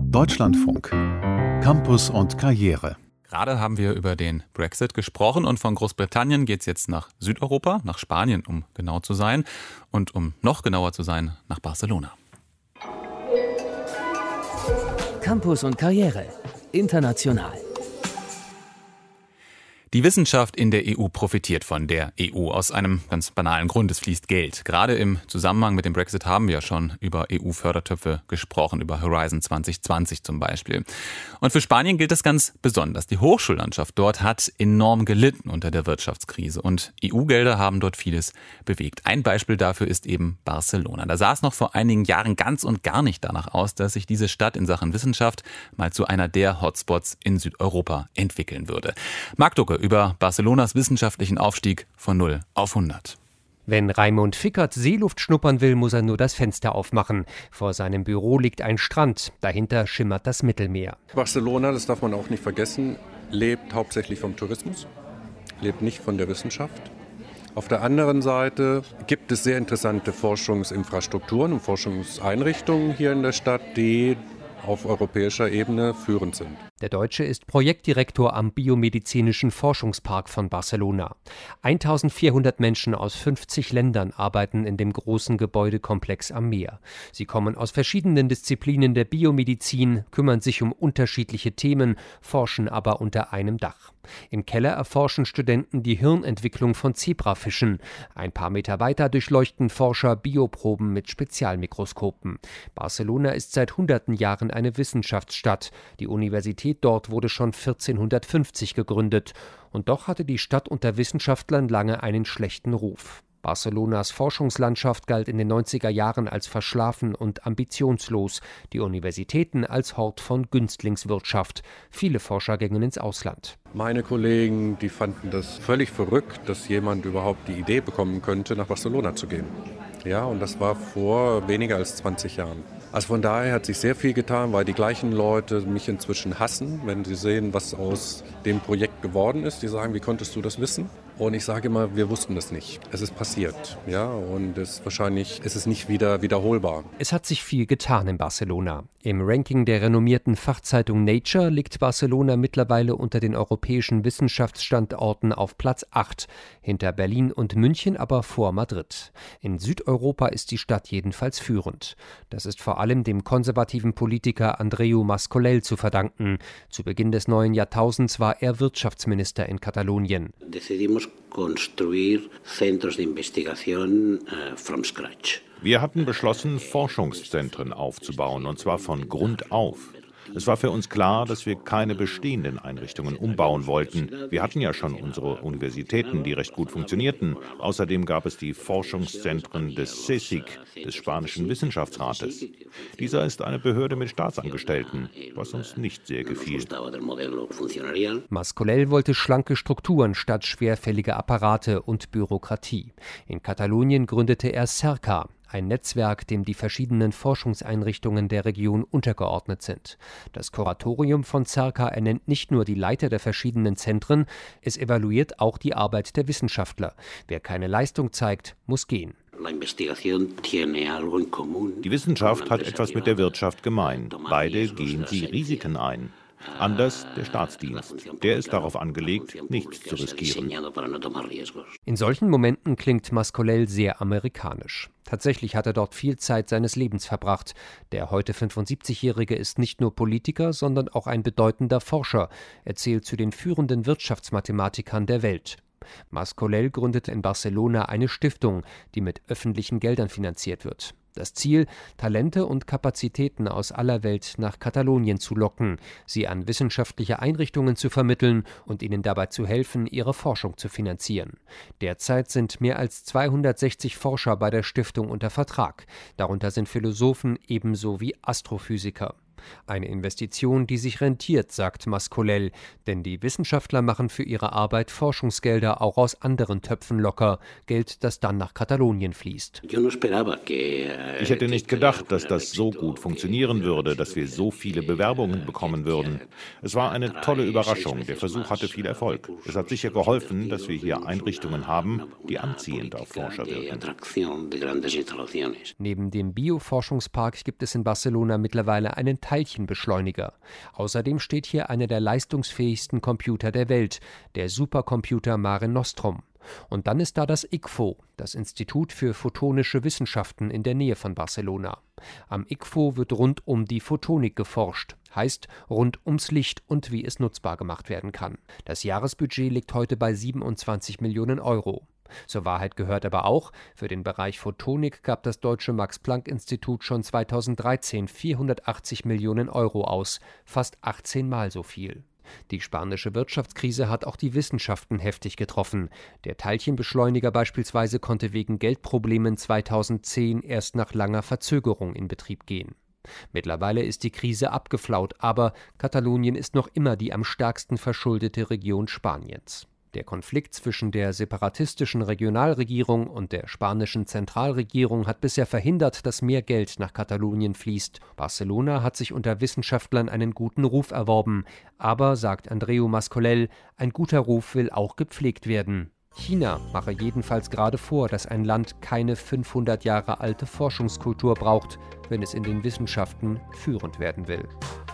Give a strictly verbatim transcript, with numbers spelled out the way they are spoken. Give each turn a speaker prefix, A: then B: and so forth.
A: Deutschlandfunk. Campus und Karriere.
B: Gerade haben wir über den Brexit gesprochen und von Großbritannien geht es jetzt nach Südeuropa, nach Spanien, um genau zu sein. Und um noch genauer zu sein, nach Barcelona.
C: Campus und Karriere. International.
B: Die Wissenschaft in der E U profitiert von der E U aus einem ganz banalen Grund. Es fließt Geld. Gerade im Zusammenhang mit dem Brexit haben wir ja schon über E U-Fördertöpfe gesprochen, über Horizon zwanzig zwanzig zum Beispiel. Und für Spanien gilt das ganz besonders. Die Hochschullandschaft dort hat enorm gelitten unter der Wirtschaftskrise und E U-Gelder haben dort vieles bewegt. Ein Beispiel dafür ist eben Barcelona. Da sah es noch vor einigen Jahren ganz und gar nicht danach aus, dass sich diese Stadt in Sachen Wissenschaft mal zu einer der Hotspots in Südeuropa entwickeln würde. Marc Ducke über Barcelonas wissenschaftlichen Aufstieg von null auf hundert.
D: Wenn Raimund Fickert Seeluft schnuppern will, muss er nur das Fenster aufmachen. Vor seinem Büro liegt ein Strand, dahinter schimmert das Mittelmeer.
E: Barcelona, das darf man auch nicht vergessen, lebt hauptsächlich vom Tourismus, lebt nicht von der Wissenschaft. Auf der anderen Seite gibt es sehr interessante Forschungsinfrastrukturen und Forschungseinrichtungen hier in der Stadt, die auf europäischer Ebene führend sind.
D: Der Deutsche ist Projektdirektor am Biomedizinischen Forschungspark von Barcelona. eintausendvierhundert Menschen aus fünfzig Ländern arbeiten in dem großen Gebäudekomplex am Meer. Sie kommen aus verschiedenen Disziplinen der Biomedizin, kümmern sich um unterschiedliche Themen, forschen aber unter einem Dach. Im Keller erforschen Studenten die Hirnentwicklung von Zebrafischen. Ein paar Meter weiter durchleuchten Forscher Bioproben mit Spezialmikroskopen. Barcelona ist seit hunderten Jahren eine Wissenschaftsstadt. Die Universität dort wurde schon vierzehnhundertfünfzig gegründet. Und doch hatte die Stadt unter Wissenschaftlern lange einen schlechten Ruf. Barcelonas Forschungslandschaft galt in den neunziger Jahren als verschlafen und ambitionslos, die Universitäten als Hort von Günstlingswirtschaft. Viele Forscher gingen ins Ausland.
E: Meine Kollegen, die fanden das völlig verrückt, dass jemand überhaupt die Idee bekommen könnte, nach Barcelona zu gehen. Ja, und das war vor weniger als zwanzig Jahren. Also von daher hat sich sehr viel getan, weil die gleichen Leute mich inzwischen hassen, wenn sie sehen, was aus dem Projekt geworden ist. Die sagen, wie konntest du das wissen? Und ich sage immer, wir wussten das nicht. Es ist passiert, ja, und es wahrscheinlich ist es nicht wieder wiederholbar.
D: Es hat sich viel getan in Barcelona. Im Ranking der renommierten Fachzeitung Nature liegt Barcelona mittlerweile unter den europäischen Wissenschaftsstandorten auf Platz acht, hinter Berlin und München aber vor Madrid. In Südeuropa ist die Stadt jedenfalls führend. Das ist vor allem dem konservativen Politiker Andreu Mas-Colell zu verdanken. Zu Beginn des neuen Jahrtausends war er Wirtschaftsminister in Katalonien.
F: Decidimos construir centros de investigación uh, from scratch.
G: Wir hatten beschlossen, Forschungszentren aufzubauen, und zwar von Grund auf. Es war für uns klar, dass wir keine bestehenden Einrichtungen umbauen wollten. Wir hatten ja schon unsere Universitäten, die recht gut funktionierten. Außerdem gab es die Forschungszentren des C S I C, des spanischen Wissenschaftsrates. Dieser ist eine Behörde mit Staatsangestellten, was uns nicht sehr gefiel.
D: Mas-Colell wollte schlanke Strukturen statt schwerfällige Apparate und Bürokratie. In Katalonien gründete er CERCA, ein Netzwerk, dem die verschiedenen Forschungseinrichtungen der Region untergeordnet sind. Das Kuratorium von CERCA ernennt nicht nur die Leiter der verschiedenen Zentren, es evaluiert auch die Arbeit der Wissenschaftler. Wer keine Leistung zeigt, muss gehen.
G: Die Wissenschaft hat etwas mit der Wirtschaft gemein. Beide gehen sie Risiken ein. Anders der Staatsdienst. Der ist darauf angelegt, nichts zu riskieren.
D: In solchen Momenten klingt Mas-Colell sehr amerikanisch. Tatsächlich hat er dort viel Zeit seines Lebens verbracht. Der heute fünfundsiebzigjährige ist nicht nur Politiker, sondern auch ein bedeutender Forscher. Er zählt zu den führenden Wirtschaftsmathematikern der Welt. Mas-Colell gründete in Barcelona eine Stiftung, die mit öffentlichen Geldern finanziert wird. Das Ziel, Talente und Kapazitäten aus aller Welt nach Katalonien zu locken, sie an wissenschaftliche Einrichtungen zu vermitteln und ihnen dabei zu helfen, ihre Forschung zu finanzieren. Derzeit sind mehr als zweihundertsechzig Forscher bei der Stiftung unter Vertrag. Darunter sind Philosophen ebenso wie Astrophysiker. Eine Investition, die sich rentiert, sagt Mas-Colell, denn die Wissenschaftler machen für ihre Arbeit Forschungsgelder auch aus anderen Töpfen locker, Geld, das dann nach Katalonien fließt.
G: Ich hätte nicht gedacht, dass das so gut funktionieren würde, dass wir so viele Bewerbungen bekommen würden. Es war eine tolle Überraschung. Der Versuch hatte viel Erfolg. Es hat sicher geholfen, dass wir hier Einrichtungen haben, die anziehend auf Forscher wirken.
D: Neben dem Bioforschungspark gibt es in Barcelona mittlerweile einen Teilchenbeschleuniger. Außerdem steht hier einer der leistungsfähigsten Computer der Welt, der Supercomputer Mare Nostrum. Und dann ist da das I C F O, das Institut für Photonische Wissenschaften in der Nähe von Barcelona. Am I C F O wird rund um die Photonik geforscht, heißt rund ums Licht und wie es nutzbar gemacht werden kann. Das Jahresbudget liegt heute bei siebenundzwanzig Millionen Euro. Zur Wahrheit gehört aber auch, für den Bereich Photonik gab das Deutsche Max-Planck-Institut schon zweitausenddreizehn vierhundertachtzig Millionen Euro aus, fast achtzehn Mal so viel. Die spanische Wirtschaftskrise hat auch die Wissenschaften heftig getroffen. Der Teilchenbeschleuniger beispielsweise konnte wegen Geldproblemen zweitausendzehn erst nach langer Verzögerung in Betrieb gehen. Mittlerweile ist die Krise abgeflaut, aber Katalonien ist noch immer die am stärksten verschuldete Region Spaniens. Der Konflikt zwischen der separatistischen Regionalregierung und der spanischen Zentralregierung hat bisher verhindert, dass mehr Geld nach Katalonien fließt. Barcelona hat sich unter Wissenschaftlern einen guten Ruf erworben. Aber, sagt Andreu Mas-Colell, ein guter Ruf will auch gepflegt werden. China mache jedenfalls gerade vor, dass ein Land keine fünfhundert Jahre alte Forschungskultur braucht, wenn es in den Wissenschaften führend werden will.